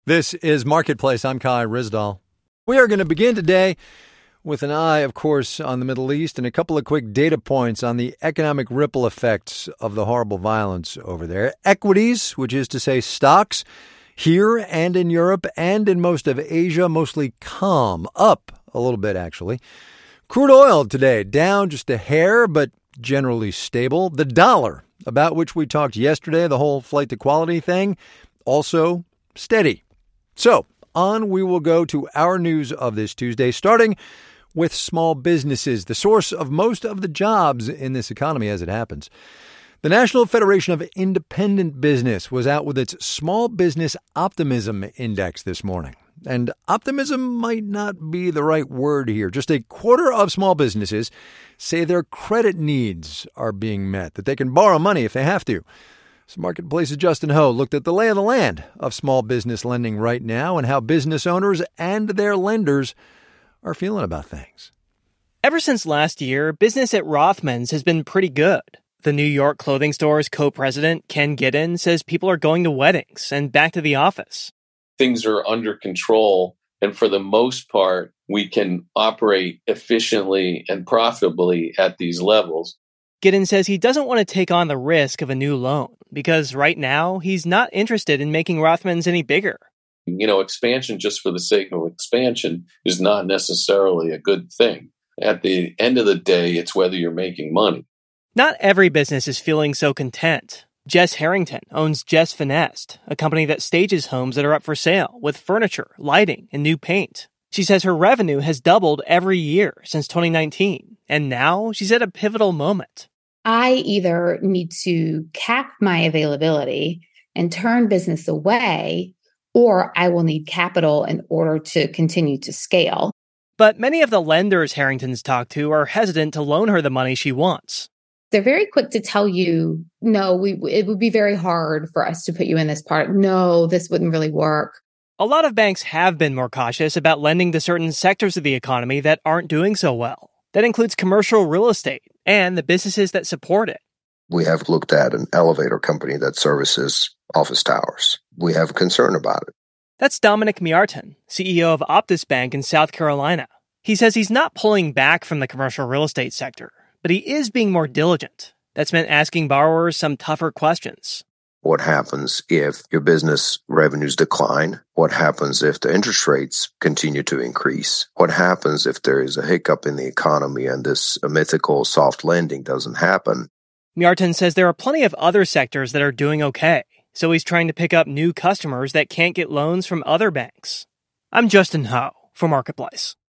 This is Marketplace. I'm Kai Ryssdal. We are going to begin today with an eye, of course, on the Middle East and a couple of quick data points on the economic ripple effects of the horrible violence over there. Equities, which is to say stocks, here and in Europe and in most of Asia, mostly calm, up a little bit, actually. Crude oil today, down just a hair, but generally stable. The dollar, about which we talked yesterday, the whole flight to quality thing, also steady. So, on we will go to our news of this Tuesday, starting with small businesses, the source of most of the jobs in this economy as it happens. The National Federation of Independent Business was out with its Small Business Optimism Index this morning. And optimism might not be the right word here. Just a quarter of small businesses say their credit needs are being met, that they can borrow money if they have to. So Marketplace's Justin Ho looked at the lay of the land of small business lending right now and how business owners and their lenders are feeling about things. Ever since last year, business at Rothmans has been pretty good. The New York clothing store's co-president, Ken Giddens, says people are going to weddings and back to the office. Things are under control, and for the most part, we can operate efficiently and profitably at these levels. Giddens says he doesn't want to take on the risk of a new loan because right now he's not interested in making Rothmans any bigger. Expansion just for the sake of expansion is not necessarily a good thing. At the end of the day, it's whether you're making money. Not every business is feeling so content. Jess Harrington owns Jess Finessed, a company that stages homes that are up for sale with furniture, lighting, and new paint. She says her revenue has doubled every year since 2019, and now she's at a pivotal moment. I either need to cap my availability and turn business away, or I will need capital in order to continue to scale. But many of the lenders Harrington's talked to are hesitant to loan her the money she wants. They're very quick to tell you, no, it would be very hard for us to put you in this part. No, this wouldn't really work. A lot of banks have been more cautious about lending to certain sectors of the economy that aren't doing so well. That includes commercial real estate and the businesses that support it. We have looked at an elevator company that services office towers. We have concern about it. That's Dominic Miartin, CEO of Optus Bank in South Carolina. He says he's not pulling back from the commercial real estate sector, but he is being more diligent. That's meant asking borrowers some tougher questions. What happens if your business revenues decline? What happens if the interest rates continue to increase? What happens if there is a hiccup in the economy and this mythical soft landing doesn't happen? Miartin says there are plenty of other sectors that are doing okay, so he's trying to pick up new customers that can't get loans from other banks. I'm Justin Ho for Marketplace.